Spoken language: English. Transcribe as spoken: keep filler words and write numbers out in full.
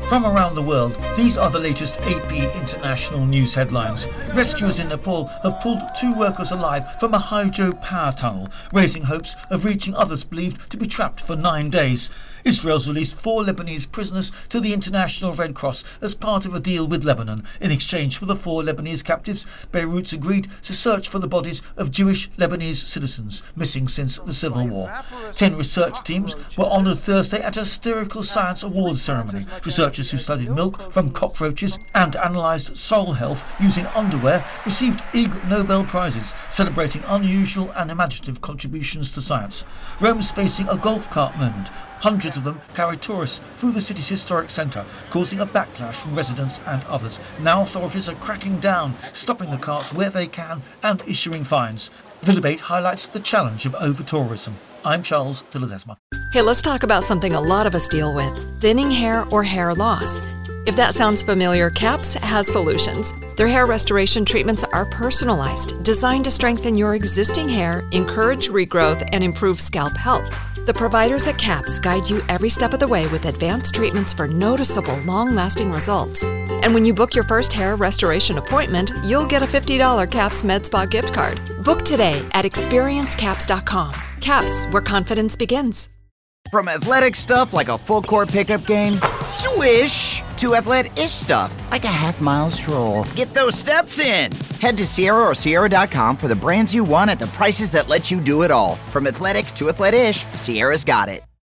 From around the world, these are the latest A P International News headlines. Rescuers in Nepal have pulled two workers alive from a hydro power tunnel, raising hopes of reaching others believed to be trapped for nine days. Israel's released four Lebanese prisoners to the International Red Cross as part of a deal with Lebanon. In exchange for the four Lebanese captives, Beirut's agreed to search for the bodies of Jewish Lebanese citizens missing since the Civil War. Ten research teams were honoured Thursday at a Spherical Science Awards ceremony. Researchers who studied milk from cockroaches and analysed soil health using underwear received Ig Nobel Prizes, celebrating unusual and imaginative contributions to science. Rome's facing a golf cart moment. Hundreds of them carry tourists through the city's historic centre, causing a backlash from residents and others. Now authorities are cracking down, stopping the carts where they can and issuing fines. The debate highlights the challenge of over-tourism. I'm Charles de Ledesma. Hey, let's talk about something a lot of us deal with, thinning hair or hair loss. If that sounds familiar, CAPS has solutions. Their hair restoration treatments are personalized, designed to strengthen your existing hair, encourage regrowth, and improve scalp health. The providers at CAPS guide you every step of the way with advanced treatments for noticeable, long-lasting results. And when you book your first hair restoration appointment, you'll get a fifty dollars CAPS MedSpa gift card. Book today at experience caps dot com. CAPS, where confidence begins. From athletic stuff like a full court pickup game, swish, to athletic-ish stuff like a half mile stroll. Get those steps in. Head to Sierra or Sierra dot com for the brands you want at the prices that let you do it all. From athletic to athletic-ish, Sierra's got it.